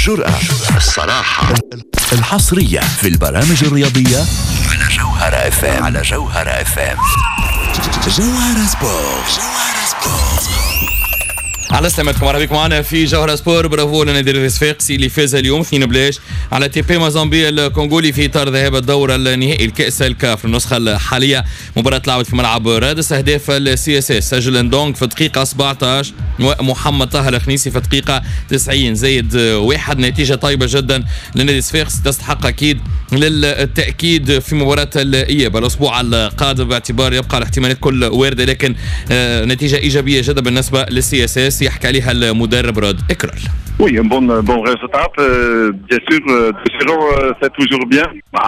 الجرأة، الصراحة، الحصرية في البرامج الرياضية على جوهرة FM. على جوهرة FM. جوهرة سبورت. على سلامتكم، مرحبا بكم معنا في جوهرة سبور. برافو لنادي الصفاقسي اللي فاز اليوم 2-0 على تي بي مازامبي الكونغولي في اطار ذهاب الدور النهائي الكأس الكاف النسخة الحالية. مباراة لعبت في ملعب رادس. اهداف السي اس اس سجل اندونغ في الدقيقة 17 ومحمد طه الخنيسي في الدقيقة 90 زايد 1. نتيجة طيبة جدا لنادي الصفاقسي تستحق اكيد للتأكيد في مباراة الإياب الأسبوع القادم، باعتبار يبقى الاحتمالات كل واردة، لكن نتيجة إيجابية جدا بالنسبة للسي اس اس يحكي عليها المدرب رود إكرال. Oui, un bon résultat. Bien sûr, 2-0, c'est toujours bien.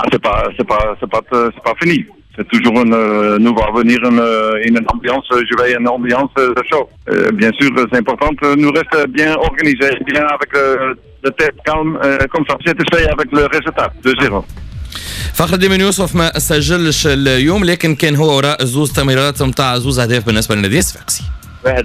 C'est pas fini. C'est toujours nous va venir une ambiance, je vais une ambiance de show. Bien sûr, c'est important. Nous reste bien organisé, bien avec le tête calme, comme ça. C'était fait avec le résultat 2-0. فخر الدين بن يوسف ما سجلش اليوم، لكن كان هو وراء زوز تمريرات متاع زوز أهداف بالنسبة للنادي الصفاقسي. واحد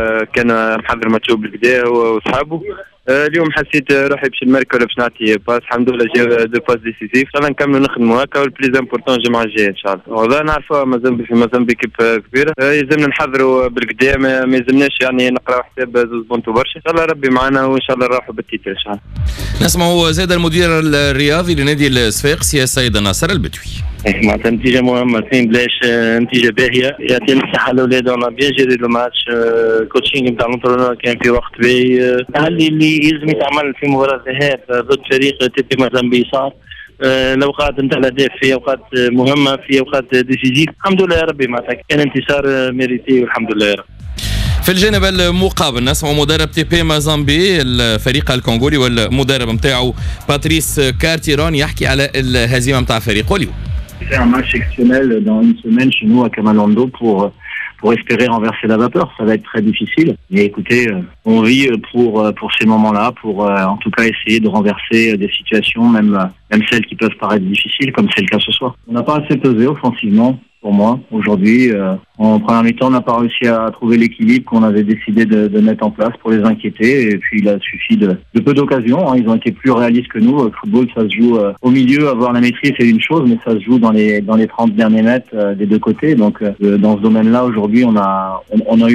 كان محضر ماتشو بالكدا هو وصحابه. اليوم حسيت روحي باش نمارك ولا باش نعطي باس. الحمد لله جا دو باس ديسيسيف. ان شاء الله نكملوا نخدموا هكا، والبليز امبورطون الجمعه الجايه ان شاء الله. والله نعرفوا مازامبي كيف كبيره، يلزمنا نحضروا بالكدا، ما يلزمناش يعني نقراو حساب زوز بونتو برشا. ان شاء الله ربي معنا وان شاء الله نروحوا بالتيتر ان شاء الله. نسمعوا زاد المدير الرياضي لنادي الصفاقسي السيد ناصر البدوي. معناتها نتيجة مهمة، اثنين بلاش نتيجة باهية يعطي الصحة الأولاد. أنا بيان جيري لو ماتش، كوتشينغ نتاع الانترونور كان في وقت باهي. اللي يلزم يتعمل في مباراة ذهاب ضد فريق تي بي مازامبي صار الأوقات نتاع الأهداف في أوقات مهمة، في أوقات ديسيزيف. الحمد لله يا ربي، معناتها كان انتصار ميريتي والحمد لله يا رب. في الجانب المقابل نسمع مدرب تي بي مازامبي الفريق الكونغولي والمدرب نتاعو باتريس كارتيرون يحكي على الهزيمة نتاع فريقه اليوم. C'est un match exceptionnel dans une semaine chez nous à Kamalando pour espérer renverser la vapeur. Ça va être très difficile. Mais écoutez, on vit pour ces moments-là, pour en tout cas essayer de renverser des situations, même celles qui peuvent paraître difficiles, comme c'est le cas ce soir. On n'a pas assez pesé offensivement. Pour moi, aujourd'hui, en première mi-temps, on n'a pas réussi à trouver l'équilibre qu'on avait décidé de mettre en place pour les inquiéter. Et puis, il a suffi de peu d'occasions. Hein. Ils ont été plus réalistes que nous. Le football, ça se joue au milieu. Avoir la maîtrise, c'est une chose, mais ça se joue dans les 30 derniers mètres des deux côtés. Donc, dans ce domaine-là, aujourd'hui, on a eu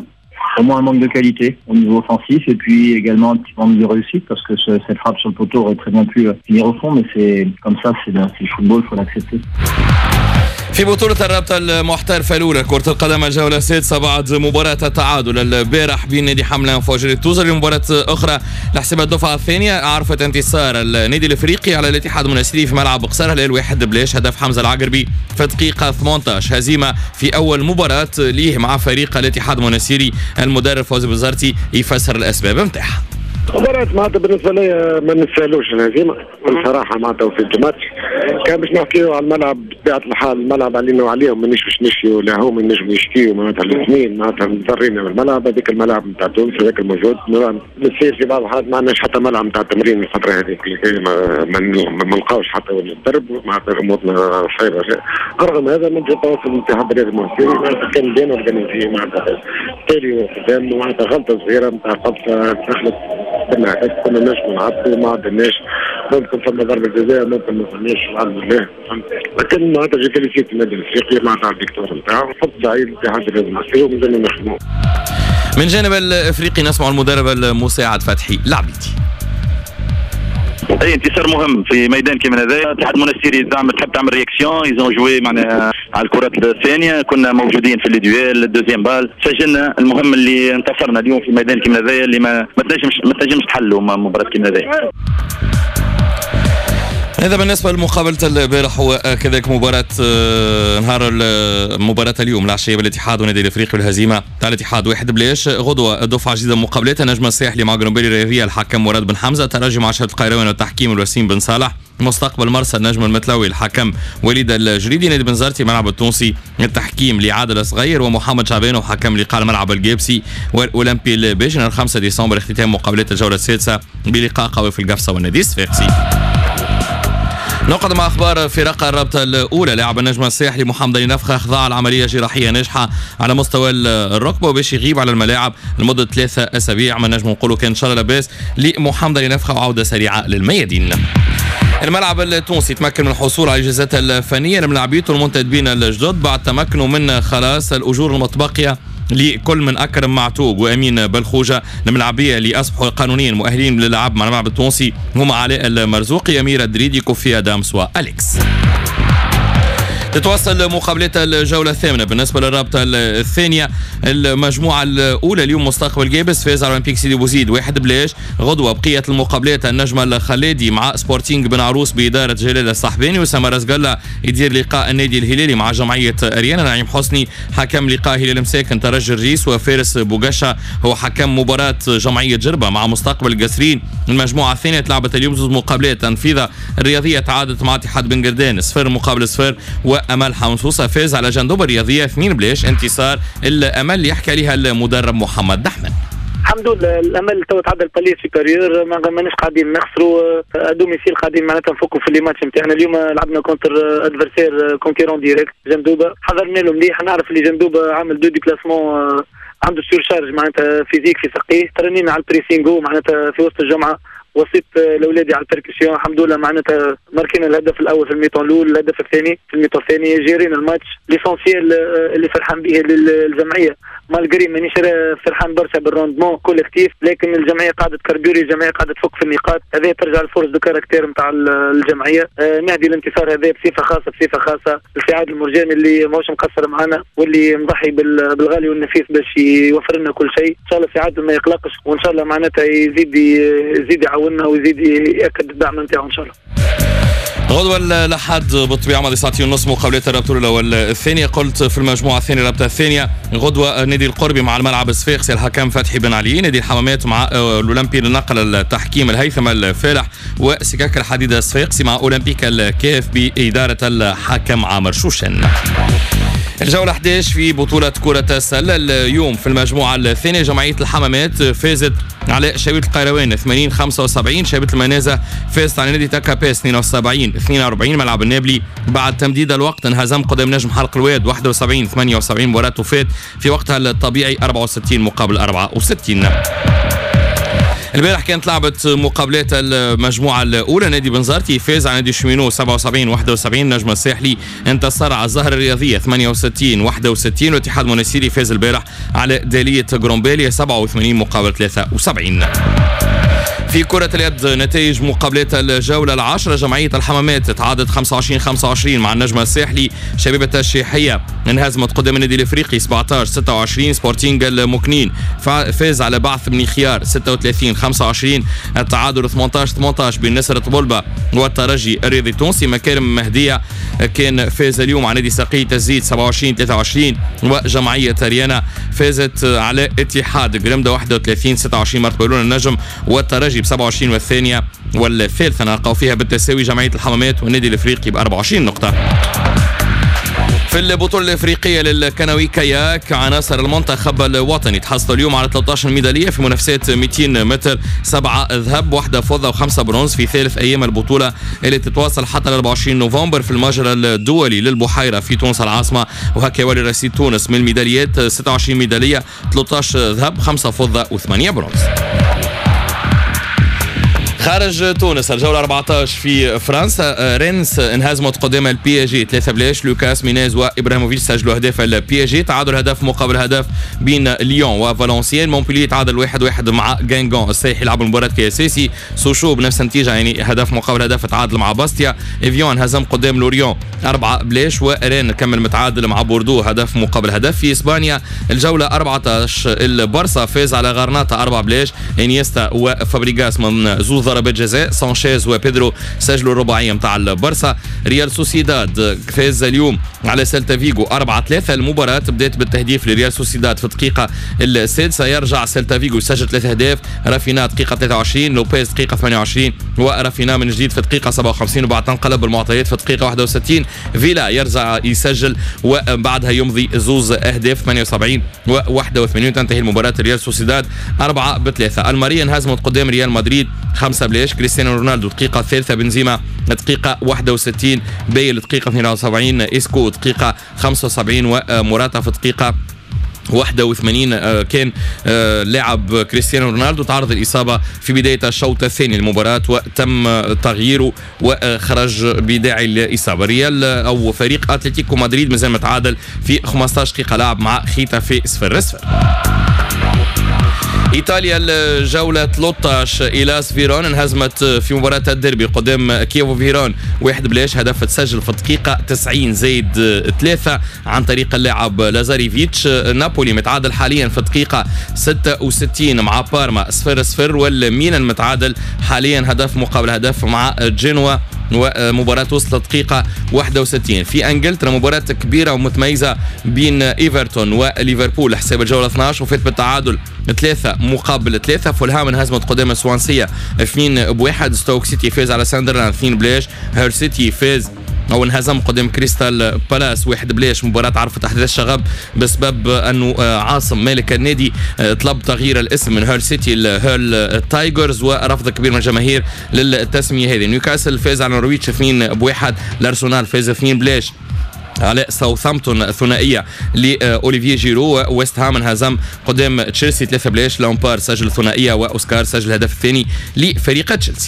au moins un manque de qualité au niveau offensif, et puis également un petit manque de réussite, parce que cette frappe sur le poteau aurait très bien pu finir au fond, mais c'est comme ça, c'est le football, il faut l'accepter. في بطولة الرابطة المحترفة الأولى كرة القدم الجولة السادسة بعد مباراة التعادل البارح بين نادي حملة وفجر توزر، لمباراة أخرى لحساب الدفعة الثانية عرفت انتصار النادي الأفريقي على الاتحاد المنستيري في ملعب قصر هلال 1-0. هدف حمزة العقربي في الدقيقة 18. هزيمة في أول مباراة ليه مع فريق الاتحاد المنستيري. المدرب فوزي بزارتي يفسر الأسباب متاعها. مباراة معناتها بالنسبة لي ما نستاهلوش الهزيمة بصراحة. معناتها في الماتش كان باش نحكيو على الملعب بطبيعة الحال، الملعب علينا وعليهم مانيش باش نشكيو، لا هما ينجموا يشكيو. معناتها الاثنين معناتها مضرين بالملعب، هذاك الملعب نتاع تونس هذاك الموجود. نصير في بعض الحالات ما عندناش حتى ملعب نتاع تمرين الفترة هذيك، ما نلقاوش حتى وين نضرب. معناتها امورنا صعيبة. رغم هذا من جا تواصل الاتحاد الرياضي المنستيري معناتها كان بين اورجانيزي. معناتها تالي قدام معناتها غلطة صغيرة نتاع قبصة دخلت كنا نجموا نعطوا ما عندناش. ممكن فما ضربة جزاء، ممكن ما فماش الحمد لله. لكن معناتها جي فيليسيت النادي الافريقي معناتها على الفيكتور نتاعو. حط سعيد الاتحاد الرياضي المصري ومازلنا نخدموا. من جانب الافريقي نسمع المدرب المساعد فتحي العبيدي. اي انتصار مهم في ميدان كيما هذا. الاتحاد المنستيري تحب تعمل رياكسيون، يزون جوي معنا على الكرات الثانيه. كنا موجودين في الدويل الدوزيام بال، سجلنا. المهم اللي انتصرنا اليوم في ميدان كيما هذا اللي ما تنجمش تحلوا مباراه كيما هذا. هذا بالنسبة لمقابلة البارح وكذلك نهار مباراة اليوم العشية بالاتحاد ونادي الافريقي والهزيمة تاع الاتحاد 1-0. غدوة دفعة جديدة مقابلات النجم الساحلي مع جنوبيلي ريال الحكم مراد بن حمزة، ترجي مع شهد القيروان والتحكيم الوسيم بن صالح، مستقبل مرسى النجم المتلوي الحكم وليد الجريدي، نادي بنزرتي ملعب التونسي التحكيم لعادل الصغير ومحمد شعبان وحكم لقاء ملعب الجيبسي والأولمبي البيج. 5 ديسمبر اختتام مقابلات الجولة السادسة بلقاء قوي في القفصة والنادي الصفاقسي. نقدم أخبار فرق الرابطة الأولى. لاعب النجم الساحلي محمد علي نفخة خضع لعملية جراحية ناجحة على مستوى الركبة وباش يغيب على الملاعب لمدة 3 أسابيع. ما نجم نقولوا كان إن شاء الله لاباس لمحمد علي نفخة وعودة سريعة للميادين. الملعب التونسي تمكن من الحصول على الإجازات الفنية لملاعبيته المنتدبين الجدد بعد تمكنه من خلاص الأجور المتبقية لكل من أكرم معتوق وأمين بالخوجة. الملاعبية اللي أصبحوا قانونيا مؤهلين للعب مع الملعب التونسي هم علاء المرزوقي، أمير الدريدي، كوفي أدامس وأليكس. تتواصل مقابلات الجولة الثامنة بالنسبة للرابطة الثانية. المجموعة الأولى اليوم مستقبل جابس فاز على أولمبيك سيدي بوزيد 1-0. غدوة بقية المقابلات النجم الخليدي مع سبورتينغ بن عروس بإدارة جلال الصحباني، وسام رزقلة يدير لقاء النادي الهلالي مع جمعية أريانا. نعيم حسني حكم لقاء هلال مساكن ترجي الريس، وفارس بوغاشا هو حكم مباراة جمعية جربة مع مستقبل قسرين. المجموعة الثانية تلعبت اليوم 2 مقابلات. تنفيذة الرياضية تعادلت مع اتحاد بن قردان 0-0 وأمل حمصوصة فاز على جندوب الرياضية 2-0. انتصار الأمل اللي يحكي عليها المدرب محمد دحمن. الحمد لله الامل تو تعدى البالي سوبيريور، ماناش قاعدين نخسروا دوميسيل، قاعدين معناتها نفكوا في لي ماتش نتاعنا. اليوم لعبنا كونتر ادفرسير كونكيرون ديريكت جندوبه، حضرنا له مليح. نعرف اللي جندوبه عامل 2 ديبلاسمون، عنده سورشارج معناتها فيزيك في سقيه. ترنينا على البريسينغو معناتها في وسط الجمعه، وصيت لاولادي على البركسيون. الحمد لله معناتها ماركينا الهدف الاول في الميطون الاول، الهدف الثاني في الميطون الثاني. جيرينا الماتش. ليسونسيال اللي فرحان به للجمعيه، مالغري مانيش فرحان برشا بالروندمون كولكتيف، لكن الجمعيه قاعده تكربوري، الجمعيه قاعده تفك في النقاط. هذا ترجع الفرص دو كاركتير نتاع الجمعيه. نهدي الانتصار هذا بصفه خاصه لسعاد المرجاني اللي ماهوش مقصر معنا، واللي مضحي بالغالي والنفيس باش يوفر لنا كل شيء. ان شاء الله سعاد ما يقلقش، وان شاء الله معناتها يزيد يعاوننا ويزيد ياكد الدعم نتاعو ان شاء الله. غدوة الأحد بالطبيعة ماضي 2:30 مقابلات الرابطة الأولى والثانية. قلت في المجموعة الثانية الرابطة الثانية غدوة نادي القربي مع الملعب الصفاقسي الحكم فتحي بن علي، نادي الحمامات مع الأولمبي لنقل التحكيم الهيثم الفالح، وسكاك الحديد الصفاقسي مع أولمبيك الكاف بإدارة الحكم عامر شوشن. الجولة 11 في بطولة كرة السلة. اليوم في المجموعة الثانية جمعية الحمامات فازت على شبيبة القيروان 80-75. شبيبة المنازة فازت على نادي تكاباس 72-42. ملعب النابلي بعد تمديد الوقت انهزم قدام نجم حلق الواد 71-78. مباراة وفات في وقتها الطبيعي 64-64. البارح كانت لعبت مقابلات المجموعة الأولى. نادي بنزرتي فاز على نادي شمينو 77-61. نجم الساحلي انتصر على الزهر الرياضية 68-61. واتحاد منسيري فاز البارح على دالية جرومباليا 87-73. في كرة اليد نتائج مقابلات الجولة 10. جمعية الحمامات تعادت 25-25 مع النجم الساحلي. شبيبة الشيحية انهزمت قدام النادي الافريقي 17-26. سبورتينغ المكنين فاز على بعث بن خيار 36-25. التعادل 18-18 بين نسر طبلبة والترجي الرياضي التونسي. مكارم مهدية كان فاز اليوم على نادي ساقية الزيت 27-23. وجمعية ريانا فازت على اتحاد قرمدة 31-26. مرتبة النجم والترجي 27 والثانية والثالثة نلقاو فيها بالتساوي جمعية الحمامات والنادي الافريقي ب24 نقطة. في البطولة الافريقية للكنوي كاياك عناصر المنتخب الوطني تحصلوا اليوم على 13 ميدالية في منافسات 200 متر، 7 ذهب و1 فضة و5 برونز في ثالث ايام البطولة اللي تتواصل حتى 24 نوفمبر في المجرى الدولي للبحيرة في تونس العاصمة. وهكا يولي رصيد تونس من الميداليات 26 ميدالية، 13 ذهب، 5 فضة و8 برونز. خارج تونس الجولة 14 في فرنسا. رينس انهزمت قدام البي جي 3-0. لوكاس مينيز وابراهيموفيتش سجلوا اهداف البي جي. تعادل هدف مقابل هدف بين ليون وفالنسيان. مونبولييه تعادل 1-1 مع غانغون السايحي لعب المباراة كأساسي. سوشو بنفس النتيجة يعني هدف مقابل هدف تعادل مع باستيا. ايفيون هزم قدام لوريون 4-0. ورين كمل متعادل مع بوردو هدف مقابل هدف. في اسبانيا الجولة 14 البارسا فاز على غرناطة 4-0. انيستا وفابريغاس من زوز ضربات جزاء. سانشيز وبيدرو سجلوا الرباعية متاع البارسا. ريال سوسيداد فاز اليوم على سيلتا فيغو 4-3. المباراة بدأت بالتهديف لريال سوسيداد في الدقيقة السادسة. يرجع سيلتا فيغو يسجل 3 أهداف. رافينا دقيقة 23، لوبيز دقيقة 28، ورافينا من جديد في الدقيقة 57. وبعد تنقلب المعطيات في الدقيقة 61 فيلا يرجع يسجل وبعدها يمضي زوز أهداف 78 و81. تنتهي المباراة ريال سوسيداد 4-3. الماريا انهزمت قدام ريال مدريد 5-0 بلاش. كريستيانو رونالدو دقيقة ثالثة، بنزيما دقيقة 61، بيل دقيقة 72، إسكو دقيقة 75، ومراتا في دقيقة 81. كان لاعب كريستيانو رونالدو تعرض الإصابة في بداية الشوط الثاني للمباراة وتم تغييره وخرج بداعي الإصابة. ريال أو فريق أتلتيكو مدريد مازال متعادل في 15 دقيقة لعب مع ختافي 0-0. إيطاليا الجولة 13 إيلاس فيرون انهزمت في مباراة الديربي قدام كييفو فيرون 1-0. هدف تسجل في الدقيقة 90 زائد 3 عن طريق اللاعب لازاريفيتش. نابولي متعادل حاليا في الدقيقة 66 مع بارما 0-0، والميلان متعادل حاليا هدف مقابل هدف مع جنوا، ومباراة وصلت دقيقة 61. في انجلترا مباراة كبيرة ومتميزة بين ايفرتون وليفربول حساب الجولة 12 وفات بالتعادل 3-3. فولهام انهزمت قدام سوانسية 2-1. ستوك سيتي فاز على ساندرلاند 2-0. هير سيتي فاز أو انهزم قدام كريستال بالاس 1-0. مباراة عرفت أحداث شغب بسبب أنه عاصم مالك النادي طلب تغيير الاسم من هير سيتي لهيرل تايجرز، ورفض كبير من الجماهير للتسمية هذه. نيوكاسل فاز على نورويتش 2-1. الأرسنال فاز 2-0 على ساوثامبتون ثنائيه لاوليفييه جيرو. ويست هام انهزم قدام تشيلسي 3-0. لامبار سجل ثنائيه واوسكار سجل الهدف الثاني لفريق تشيلسي.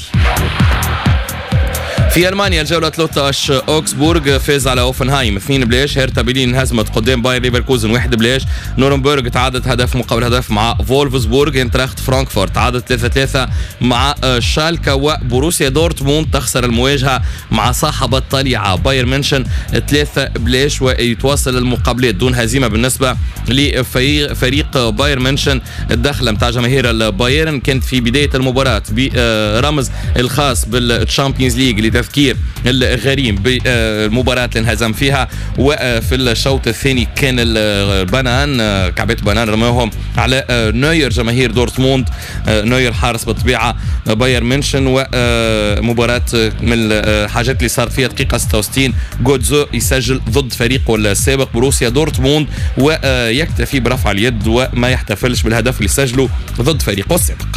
في ألمانيا الجولة 13 أوكسبورغ فاز على أوفنهايم 2-0. هيرتا برلين هزمت قدام باير ليفركوزن 1-0. نورنبرغ تعادلت هدف مقابل هدف مع فولفسبورغ. انتراخت فرانكفورت تعادلت 3-3 مع شالكا. وبروسيا دورتموند تخسر المواجهة مع صاحب الطليعة باير منشن 3-0، ويتواصل المقابلات دون هزيمة بالنسبة لفريق باير منشن. الدخلة متاع جماهير البايرن كانت في بداية المباراة برمز الخاص بالتشامبيونز ليج تفكير الغريم بالمباراة اللي انهزم فيها. وفي الشوط الثاني كان البنان كعبة بنان رموهم على نوير جماهير دورتموند. نوير حارس بالطبيعة باير منشن. ومباراة من الحاجات اللي صار فيها دقيقة 66 جودزو يسجل ضد فريقه السابق بروسيا دورتموند ويكتفي برفع اليد وما يحتفلش بالهدف اللي سجله ضد فريقه السابق.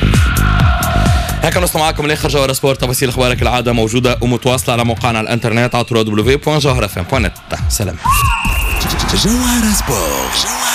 هكا نوصل معكم لاخر جوهرة سبورت. تفاصيل اخبارك كالعاده موجوده ومتواصله على موقعنا على الانترنت على www.jawharafm.net. سلام. جوهرة سبورت.